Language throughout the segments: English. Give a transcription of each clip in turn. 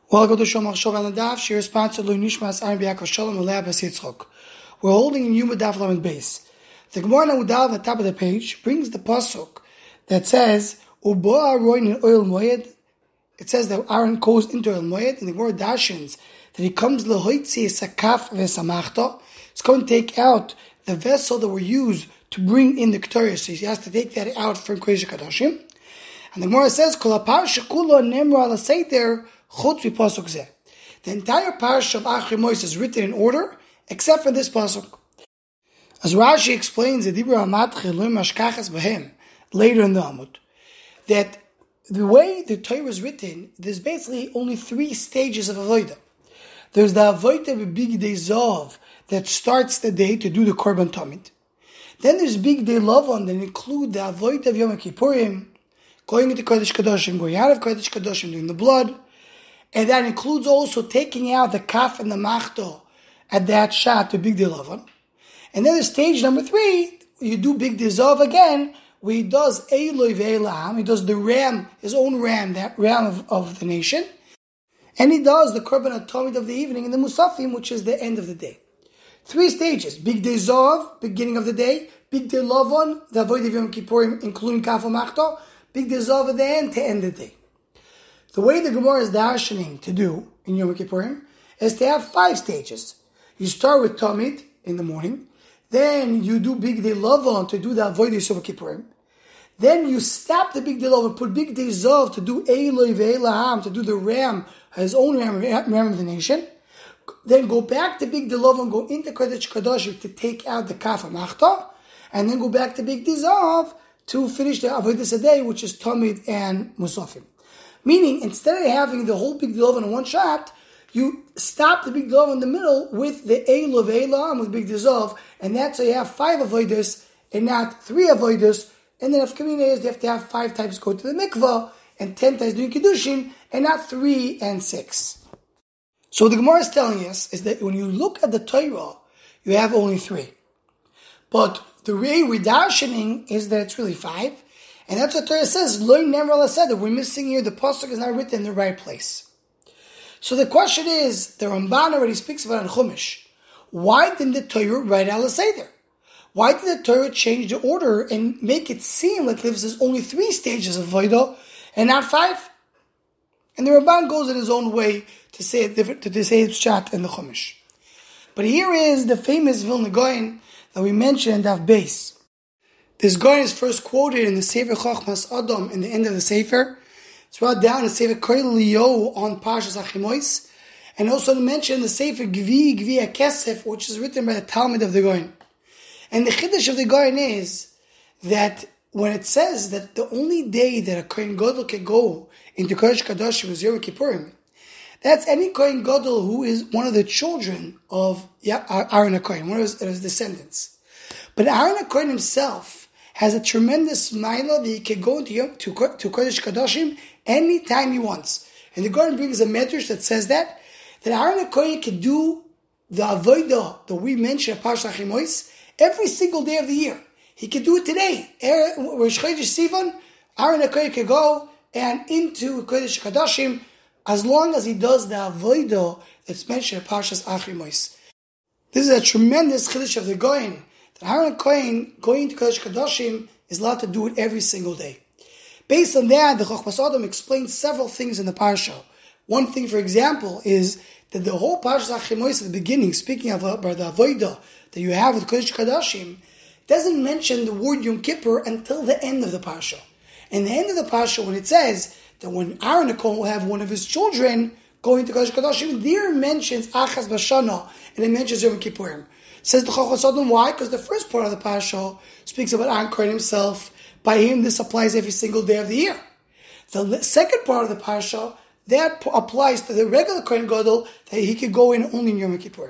Welcome to Shomach Shov on the Daf. She sponsored Lui Nishmas Aaron B'Yakov Shalom Aleh Bas Yitzchok. We're holding in Yuma Daf Lamed Beis. The Gemara Nahudal at the top of the page brings the pasuk that says Uboa Roin in Oil Moed. It says that Aaron goes into Oil Moed, and the Gemara dashens that he comes lehoitzi sakaf v'samachta. It's going to take out the vessel that were used to bring in the Ketores. So he has to take that out from Kodesh Kadashim. And the Gemara says Kol HaParsha Kulo Nemra Al HaSeder. The entire parsha of Achrei Mos is written in order, except for this pasuk. As Rashi explains, later in the Amud, that the way the Torah is written, there's basically only three stages of avodah. There's the avodah b'bigdei zav that starts the day to do the korban tamid. Then there's bigdei lavon that include the avodah of Yom Kippurim, going into Kodesh Kadashim, going out of Kodesh Kadashim, doing the blood. And that includes also taking out the kaf and the machto at that shot to Big Dilavan. And then there's stage number 3, you do Big Dizav again, where he does Eloi Ve'elam, he does the ram, his own ram, that ram of the nation. And he does the Korban HaTamid of the evening in the Musafim, which is the end of the day. 3 stages, Big Dizav, beginning of the day, Big Dilavan, the Avodah of Yom Kippurim, including kaf and machto, Big Dizav at the end to end the day. The way the Gemara is darshaning to do in Yom Kippurim is to have 5 stages. You start with Tamid in the morning, then you do Big Day Lavon to do the Avodah Yom Kippurim. Then you stop the Big Day Lavon, put Big Day Zav to do Eloi Ve'elaham, to do the ram, his own ram of the nation. Then go back to Big Day Lavon, go into Kodesh Kadashim to take out the Kaf Machta, and then go back to Big Day Zav to finish the Avodah Sadeh, which is Tamid and Musafim. Meaning, instead of having the whole Big Dilav in one shot, you stop the Big Dilav in the middle with the Eil of Eilam, with Big Dizav, and that's how you have 5 avodas and not 3 avodas. And then if Kamina is, you have to have 5 times go to the mikvah and 10 times doing Kiddushin, and not 3 and 6. So what the Gemara is telling us is that when you look at the Torah, you have only 3. But the way we're darshaning is that it's really 5. And that's what Torah says, Lo Nemra Al HaSeder. We're missing here, the pasuk is not written in the right place. So the question is, the Ramban already speaks about it in Chumash. Why didn't the Torah write Al HaSeder? Why did the Torah change the order and make it seem like there's only 3 stages of Avodah and not 5? And the Ramban goes in his own way to say it different, to say it's Pshat in the Chumash. But here is the famous Vilna Gaon that we mentioned in Daf Beis. This guy is first quoted in the Sefer Chachmas Adam in the end of the Sefer. It's brought down in the Sefer Koil Liyo on Parshas Achrei Mos, and also to mention the Sefer Gvi HaKesef, which is written by the Talmud of the Gaon. And the Chiddush of the Gaon is that when it says that the only day that a Kohen Gadol can go into Kodesh Kadashim is Yom Kippurim, that's any Kohen Gadol who is one of the children of Aaron HaKohen, one of his descendants. But Aaron HaKohen himself has a tremendous maila that he can go to Kodesh Kadashim anytime he wants. And the Gaon brings a medrash that says that Aaron HaKohen can do the avodah that we mentioned at Parshas Achrei Mos every single day of the year. He can do it today. Rosh Chodesh Sivan, Aaron HaKohen can go and into Kodesh Kadashim as long as he does the avodah that's mentioned at Parshas Achrei Mos. This is a tremendous chiddush of the Gaon. That Aaron HaKohen going to Kodesh Kadashim is allowed to do it every single day. Based on that, the Chachmas Adam explains several things in the Parsha. One thing, for example, is that the whole Parsha Achrei Mos at the beginning, speaking of the Avodah that you have with Kodesh Kadashim, doesn't mention the word Yom Kippur until the end of the Parsha. And the end of the Parsha, when it says that when Aaron HaKohen will have one of his children going to Kodesh Kadashim, there mentions Achaz Bashana, and it mentions Yom Kippurim. Says the Chachmas Adam, why? Because the first part of the Parsha speaks about Aaron HaKohen himself. By him, this applies every single day of the year. The second part of the Parsha, that applies to the regular Kohen Gadol, that he could go in only in Yom Kippur.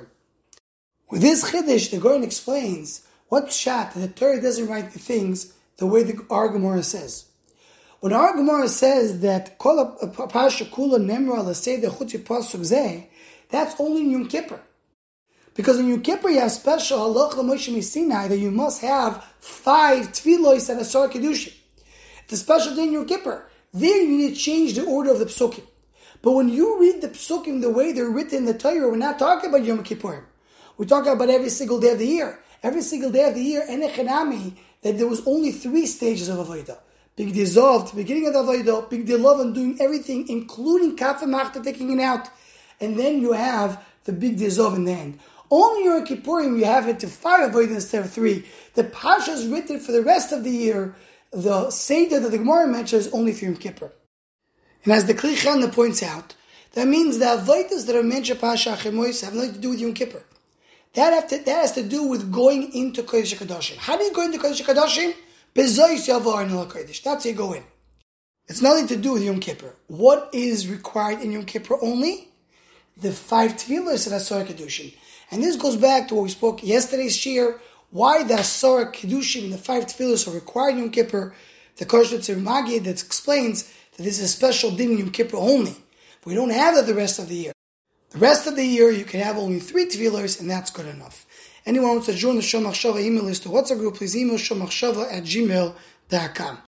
With this Chiddush, the Gaon explains what pshat that the Torah doesn't write the things the way the Ar Gemara says. When Ar Gemara says that Kol Parsha Kula Nemra Al HaSeder Chutz Pasuk Zeh, that's only in Yom Kippur. Because in Yom Kippur you have special halach l'Moshe Sinai that you must have 5 tefillos and a Sar Kedushin. It's a special day in Yom Kippur. There you need to change the order of the psukim. But when you read the psukim the way they're written in the Torah, we're not talking about Yom Kippur. We're talking about every single day of the year. Every single day of the year, enechanami, that there was only 3 stages of Avodah. Big Dizov, the beginning of the Avodah, Big Dilov, and doing everything, including Kaf and Machta, taking it out. And then you have the Big Dizov in the end. Only Yom Kippurim you have it to 5 Avodah instead of 3. The Pasha is written for the rest of the year. The Seder that the Gemara mentions is only for Yom Kippur. And as the Kli Chana points out, that means the Avodas that are mentioned Pasha Achemois have nothing to do with Yom Kippur. That has to do with going into Kodesh HaKadoshim. How do you go into Kodesh HaKadoshim? Bezois Yavar Nil HaKodesh. That's how you go in. It's nothing to do with Yom Kippur. What is required in Yom Kippur only? The 5 Tefillos and Asar Kedushin. And this goes back to what we spoke yesterday's shir, why the Asar Kedushin and the 5 Tefillos are required in Yom Kippur. The Koshutzer Magid that explains that this is a special din in Yom Kippur only. We don't have that the rest of the year. The rest of the year, you can have only 3 tefillahs, and that's good enough. Anyone wants to join the Shomachshava email list to WhatsApp group, please email shomachshava@gmail.com.